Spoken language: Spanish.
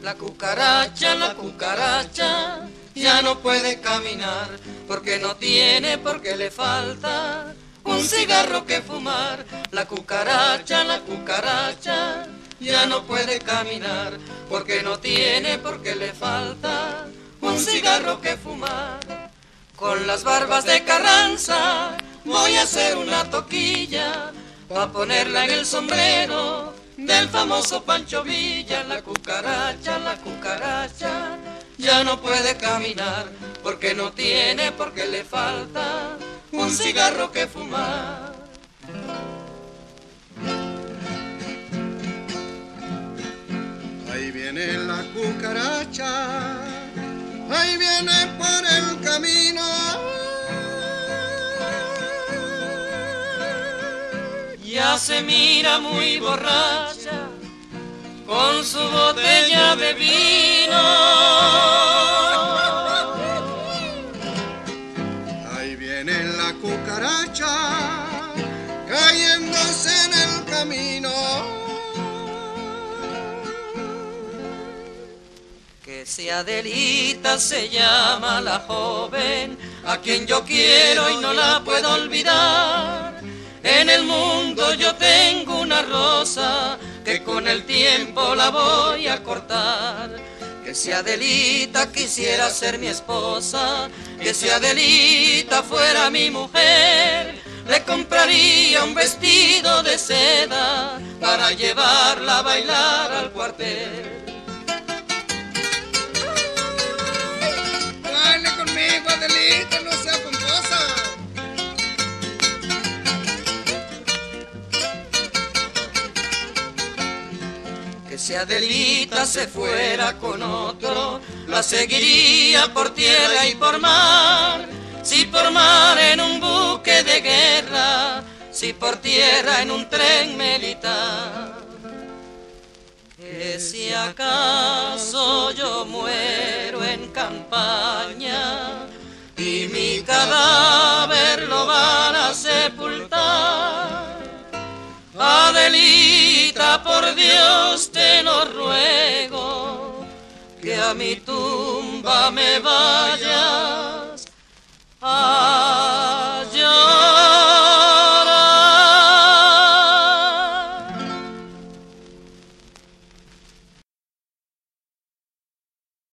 la cucaracha, ya no puede caminar, porque no tiene, porque le falta un cigarro que fumar. La cucaracha, ya no puede caminar, porque no tiene, porque le falta un cigarro que fumar. Con las barbas de Carranza voy a hacer una toquilla, pa' ponerla en el sombrero del famoso Pancho Villa. La cucaracha, ya no puede caminar, porque no tiene, porque le falta un cigarro que fumar. Ahí viene la cucaracha, ahí viene por el camino. Ya se mira muy borracha con su botella de vino. Ahí viene la cucaracha cayéndose en el camino. Que si Adelita se llama la joven, a quien yo quiero y no la puedo olvidar. En el mundo yo tengo una rosa que con el tiempo la voy a cortar. Que si Adelita quisiera ser mi esposa, que si Adelita fuera mi mujer, le compraría un vestido de seda para llevarla a bailar al cuartel. Baile conmigo, Adelita, no sea pomposa. Que si Adelita se fuera con otro, la seguiría por tierra y por mar. Si por mar en un buque de guerra, si por tierra en un tren militar. Que si acaso yo muero en campaña y mi cadáver lo van a sepultar, Adelita, por Dios te lo ruego, que a mi tumba me vayas a